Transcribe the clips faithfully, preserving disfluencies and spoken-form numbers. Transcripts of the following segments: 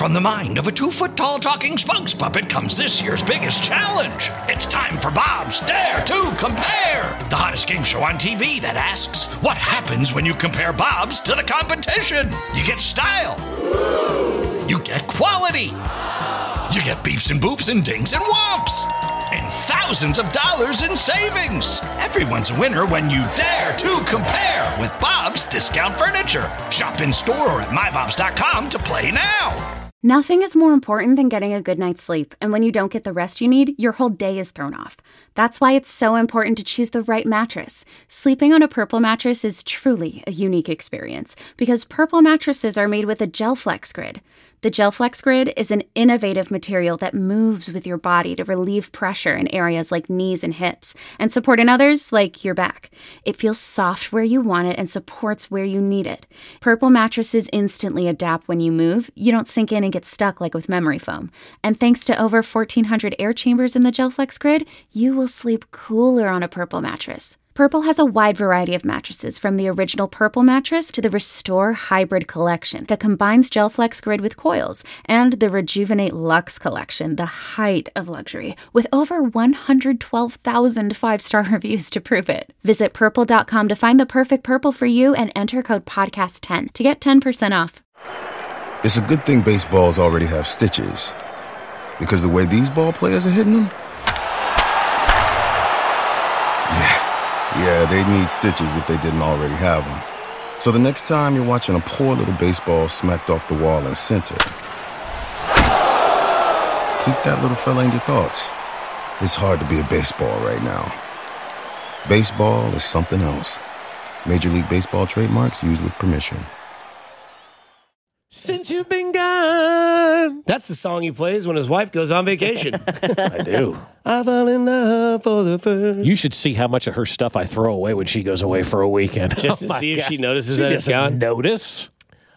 From the mind of a two-foot-tall talking spokes puppet comes this year's biggest challenge. It's time for Bob's Dare to Compare, the hottest game show on T V that asks, what happens when you compare Bob's to the competition? You get style. You get quality. You get beeps and boops and dings and whomps. And thousands of dollars in savings. Everyone's a winner when you dare to compare with Bob's Discount Furniture. Shop in store or at my bobs dot com to play now. Nothing is more important than getting a good night's sleep, and when you don't get the rest you need, your whole day is thrown off. That's why it's so important to choose the right mattress. Sleeping on a Purple mattress is truly a unique experience, because Purple mattresses are made with a GelFlex Grid. The GelFlex Grid is an innovative material that moves with your body to relieve pressure in areas like knees and hips, and support in others like your back. It feels soft where you want it and supports where you need it. Purple mattresses instantly adapt when you move. You don't sink in and get stuck like with memory foam. And thanks to over fourteen hundred air chambers in the GelFlex Grid, you will sleep cooler on a Purple mattress. Purple has a wide variety of mattresses, from the original Purple mattress to the Restore Hybrid collection that combines GelFlex Grid with coils, and the Rejuvenate Luxe collection, the height of luxury, with over one hundred twelve thousand five-star reviews to prove it. Visit purple dot com to find the perfect Purple for you and enter code podcast ten to get ten percent off. It's a good thing baseballs already have stitches, because the way these ball players are hitting them, yeah. Yeah, they need stitches if they didn't already have them. So the next time you're watching a poor little baseball smacked off the wall in center, keep that little fella in your thoughts. It's hard to be a baseball right now. Baseball is something else. Major League Baseball trademarks used with permission. Since you've been gone. That's the song he plays when his wife goes on vacation. I do. I fell in love for the first. You should see how much of her stuff I throw away when she goes away for a weekend. Just to oh see God. if she notices she that it's gone. Notice.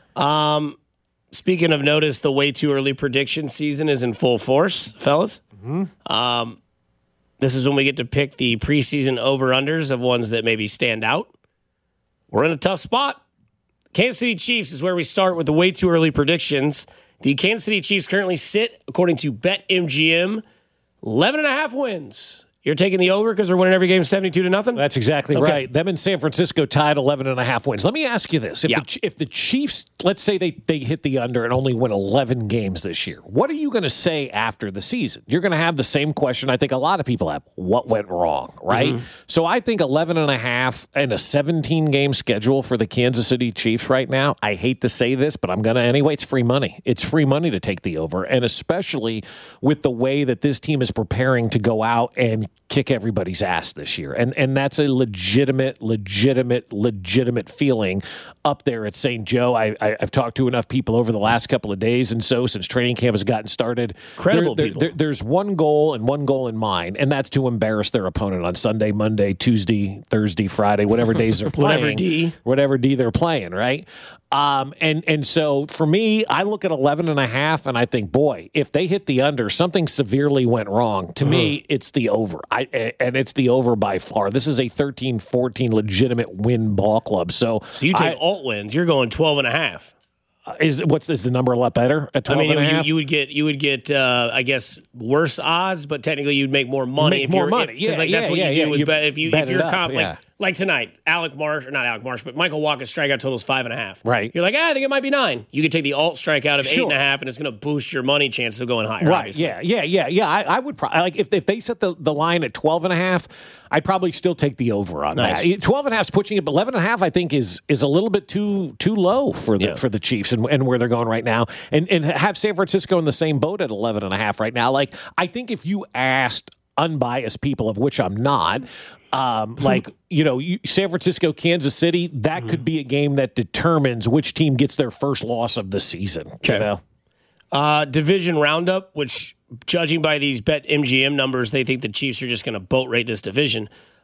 Um, speaking of notice, the way too early prediction season is in full force, fellas. Mm-hmm. Um, this is when we get to pick the preseason over-unders of ones that maybe stand out. We're in a tough spot. Kansas City Chiefs is where we start with the way too early predictions. The Kansas City Chiefs currently sit, according to BetMGM, eleven and a half wins. You're taking the over because they're winning every game seventy-two to nothing? That's exactly okay. right. Them and San Francisco tied eleven and a half wins. Let me ask you this. If, yeah. the, if the Chiefs, let's say they, they hit the under and only win eleven games this year, what are you going to say after the season? You're going to have the same question I think a lot of people have. What went wrong, right? Mm-hmm. So I think eleven and a half and a seventeen-game schedule for the Kansas City Chiefs right now, I hate to say this, but I'm going to anyway. It's free money. It's free money to take the over, and especially with the way that this team is preparing to go out and kick everybody's ass this year. And and that's a legitimate, legitimate, legitimate feeling up there at Saint Joe. I, I, I've talked to enough people over the last couple of days and so since training camp has gotten started. Credible there, people. There, there's one goal and one goal in mind, and that's to embarrass their opponent on Sunday, Monday, Tuesday, Thursday, Friday, whatever days they're playing. Whatever D. Whatever D they're playing, right? Um, and, and so for me, I look at eleven and a half and I think, boy, if they hit the under, something severely went wrong. To uh-huh. me, it's the over. I, and it's the over by far. This is a thirteen fourteen legitimate win ball club. So, so you take I, alt wins, you're going twelve and a half. Is what's is the number a lot better at twelve I mean, and a you, half? you would get you would get uh, I guess worse odds, but technically you'd make more money. Make if more you're, money, if, yeah, like yeah, that's what yeah, you do yeah. with You bet. If you bet if you're up, comp, yeah. like like tonight, Alec Marsh or not Alec Marsh, but Michael Walker's strikeout total is five and a half. Right. You're like, ah, I think it might be nine. You could take the alt strikeout of Sure. eight and a half, and it's going to boost your money chances of going higher. Right. Obviously. Yeah. Yeah. Yeah. Yeah. I, I would probably like if if they set the, the line at twelve and a half, I'd probably still take the over on nice. that. twelve and a half is pushing it, but eleven and a half I think is is a little bit too too low for the yeah. for the Chiefs and, and where they're going right now. And and have San Francisco in the same boat at eleven and a half right now. Like I think if you asked unbiased people, of which I'm not, um, like, you know, you, San Francisco, Kansas City, that mm-hmm. could be a game that determines which team gets their first loss of the season. Okay. You know? Uh, division roundup, which judging by these BetMGM numbers, they think the Chiefs are just going to boat rate this division.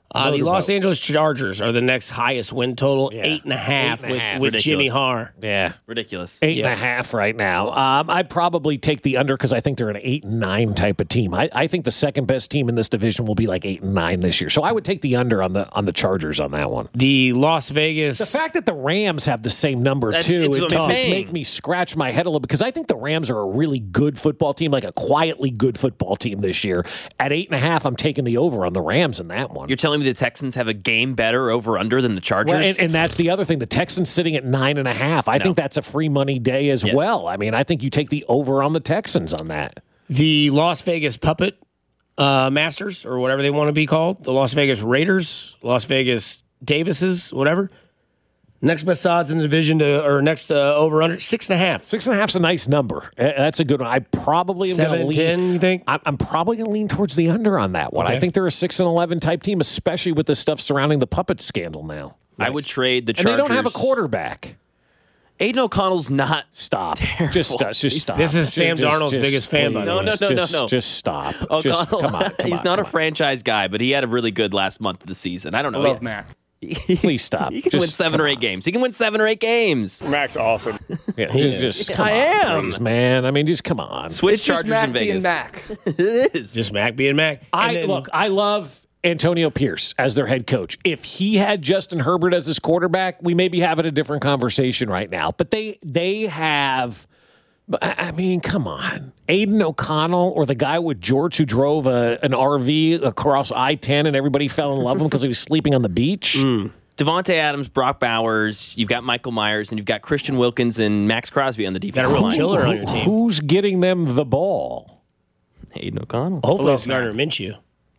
Uh, the Los Motorboat. Angeles Chargers are the next highest win total, Yeah. eight and a half Eight and a with, half. with Jimmy Ridiculous. Har. Yeah. Ridiculous. Eight Yeah. and a half right now. Um, I'd probably take the under because I think they're an eight and nine type of team. I, I think the second best team in this division will be like eight and nine this year. So I would take the under on the on the Chargers on that one. The Las Vegas. The fact that the Rams have the same number That's- too, it's it what does I'm saying. make me scratch my head a little because I think the Rams are a really good football team, like a quietly good football team this year. At eight and a half, I'm taking the over on the Rams in that one. You're telling me the Texans have a game better over under than the Chargers? Well, and, and that's the other thing. The Texans sitting at nine and a half. I No. think that's a free money day as Yes. well. I mean, I think you take the over on the Texans on that. The Las Vegas Puppet uh, Masters, or whatever they want to be called, the Las Vegas Raiders, Las Vegas Davises, whatever. Next best odds in the division to, or next uh, over under six and a half. Six and a half's a nice number. Uh, That's a good one. I probably am Seven going to and lean. ten, you think? I'm, I'm probably going to lean towards the under on that one. Okay. I think they're a six and eleven type team, especially with the stuff surrounding the puppet scandal now. I would trade the And Chargers. they don't have a quarterback. Aiden O'Connell's not. Stop. Terrible. Just, uh, just stop. This is Just- Sam just- Darnold's just biggest fan, by the No, way. no, no, no, just, no. Just stop. O'Connell, Just, come on, come he's on, not come a franchise guy, but he had a really good last month of the season. I don't know. I love He- Mac. Please stop. He can Just win seven come or eight on. games. He can win seven or eight games. Mac's awesome. Yeah, just, come I on, am. please, man. I mean, just come on. Switch It's just Chargers Mac in being Vegas. Mac. It is. Just Mac being Mac. And I then- look. I love Antonio Pierce as their head coach. If he had Justin Herbert as his quarterback, we may be having a different conversation right now. But they they have. But I I mean, come on, Aiden O'Connell or the guy with George who drove a, an R V across I ten and everybody fell in love with him because he was sleeping on the beach. Devontae Adams, Brock Bowers, you've got Michael Myers, and you've got Christian Wilkins and Max Crosby on the Got a defensive real line. killer on your team. Who's getting them the ball? Aiden O'Connell. Hopefully it's Gardner Minshew.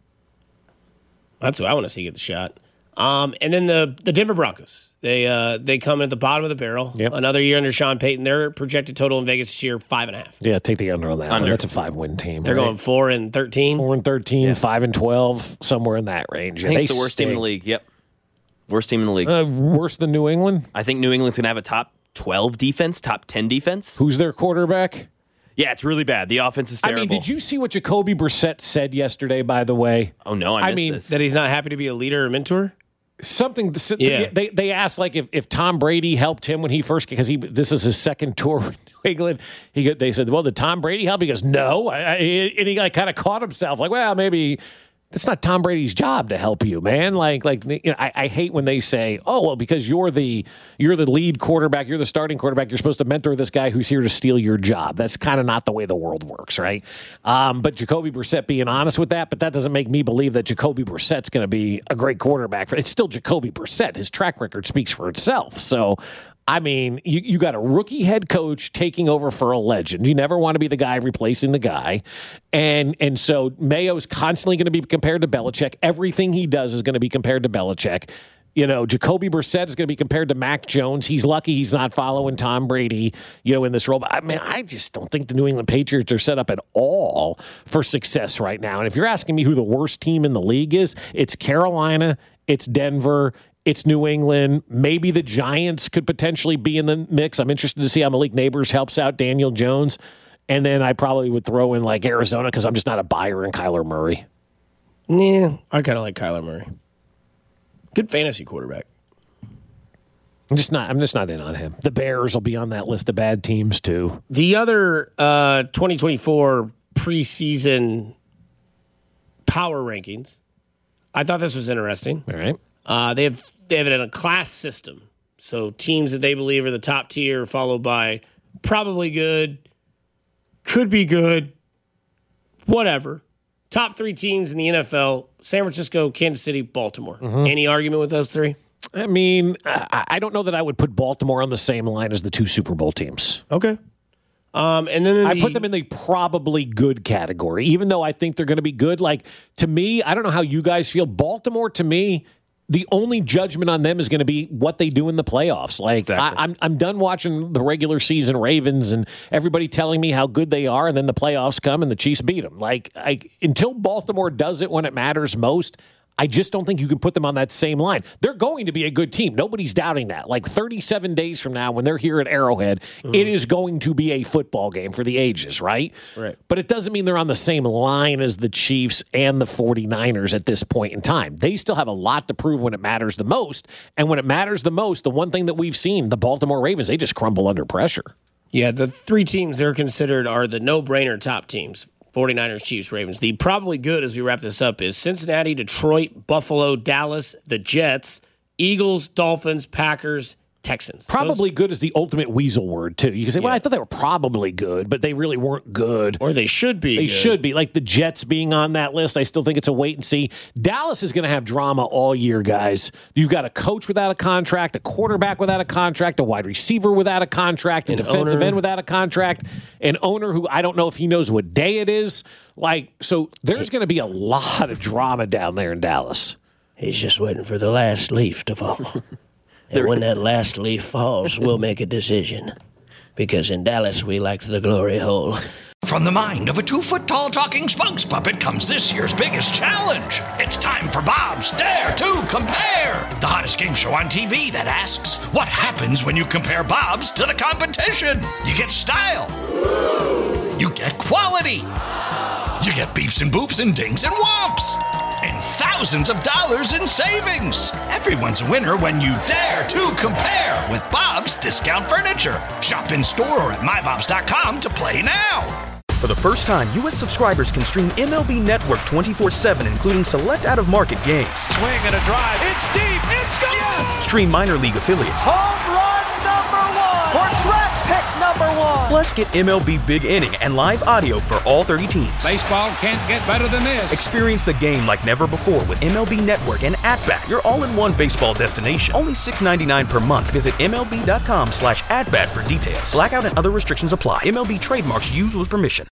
That's what I want to see get the shot. Um, and then the the Denver Broncos. They uh, they come at the bottom of the barrel. Yep. Another year under Sean Payton. Their projected total in Vegas this year, five and a half. Yeah, take the under on that. One. Under. That's a five-win team. They're right? going four and thirteen. four and thirteen, five and twelve, somewhere in that range. Yeah, I think it's they the worst team in the stink. league. Yep. Worst team in the league. Uh, worse than New England. I think New England's going to have a top twelve defense, top ten defense. Who's their quarterback? Yeah, it's really bad. The offense is I terrible. mean, did you see what Jacoby Brissett said yesterday, by the way? Oh, no, I I missed mean, this. That he's not happy to be a leader or mentor. Something to, Yeah. they they asked like if, if Tom Brady helped him when he first because he this is his second tour with New England. He they said, well, did Tom Brady help? He goes, no, I, I, and he like kind of caught himself like, well, maybe. It's not Tom Brady's job to help you, man. Like, like you know, I, I hate when they say, "Oh, well, because you're the you're the lead quarterback, you're the starting quarterback, you're supposed to mentor this guy who's here to steal your job." That's kind of not the way the world works, right? Um, but Jacoby Brissett being honest with that, but that doesn't make me believe that Jacoby Brissett's going to be a great quarterback. For, it's still Jacoby Brissett. His track record speaks for itself. So. I mean, you, you got a rookie head coach taking over for a legend. You never want to be the guy replacing the guy. And and so Mayo's constantly going to be compared to Belichick. Everything he does is going to be compared to Belichick. You know, Jacoby Brissett is going to be compared to Mac Jones. He's lucky he's not following Tom Brady, you know, in this role. But I mean, I just don't think the New England Patriots are set up at all for success right now. And if you're asking me who the worst team in the league is, it's Carolina, it's Denver, it's New England. Maybe the Giants could potentially be in the mix. I'm interested to see how Malik Neighbors helps out Daniel Jones. And then I probably would throw in like Arizona because I'm just not a buyer in Kyler Murray. Yeah, I kind of like Kyler Murray. Good fantasy quarterback. I'm just not. I'm just not in on him. The Bears will be on that list of bad teams too. The other uh, twenty twenty-four preseason power rankings. I thought this was interesting. All right. Uh, they have they have it in a class system. So teams that they believe are the top tier, followed by probably good, could be good, whatever. Top three teams in the N F L: San Francisco, Kansas City, Baltimore. Mm-hmm. Any argument with those three? I mean, I, I don't know that I would put Baltimore on the same line as the two Super Bowl teams. Okay. Um, and then in I the, put them in the probably good category, even though I think they're going to be good. Like, to me, I don't know how you guys feel. Baltimore, to me, the only judgment on them is going to be what they do in the playoffs. Like, Exactly. I, I'm I'm done watching the regular season Ravens and everybody telling me how good they are, and then the playoffs come and the Chiefs beat them. Like, I, until Baltimore does it when it matters most, I just don't think you can put them on that same line. They're going to be a good team. Nobody's doubting that. Like thirty-seven days from now, when they're here at Arrowhead, mm. it is going to be a football game for the ages, right? Right. But it doesn't mean they're on the same line as the Chiefs and the 49ers at this point in time. They still have a lot to prove when it matters the most. And when it matters the most, the one thing that we've seen, the Baltimore Ravens, they just crumble under pressure. Yeah, the three teams they're considered are the no-brainer top teams. 49ers, Chiefs, Ravens. The probably good, as we wrap this up, is Cincinnati, Detroit, Buffalo, Dallas, the Jets, Eagles, Dolphins, Packers, Texans. Probably Those, good is the ultimate weasel word, too. You can say, well, yeah. I thought they were probably good, but they really weren't good. Or they should be They good. should be. Like the Jets being on that list, I still think it's a wait and see. Dallas is going to have drama all year, guys. You've got a coach without a contract, a quarterback without a contract, a wide receiver without a contract, a An defensive owner. end without a contract, an owner who I don't know if he knows what day it is. Like, so there's going to be a lot of drama down there in Dallas. He's just waiting for the last leaf to fall. And when that last leaf falls, we'll make a decision. Because in Dallas, we like the glory hole. From the mind of a two-foot-tall talking spokes puppet comes this year's biggest challenge. It's time for Bob's Dare to Compare, the hottest game show on T V that asks, what happens when you compare Bob's to the competition? You get style. You get quality. You get beeps and boops and dings and whomps. And thousands of dollars in savings. Everyone's a winner when you dare to compare with Bob's Discount Furniture. Shop in store or at my bobs dot com to play now. For the first time, U S subscribers can stream M L B Network twenty-four seven, including select out-of-market games. Swing and a drive. It's deep. It's gone. Yes. Stream minor league affiliates. Home run number one. Or draft pick number one. Plus, get M L B Big Inning and live audio for all thirty teams. Baseball can't get better than this. Experience the game like never before with M L B Network and At-Bat, your all-in-one baseball destination. Only six ninety-nine per month. Visit M L B dot com slash at bat for details. Blackout and other restrictions apply. M L B trademarks used with permission.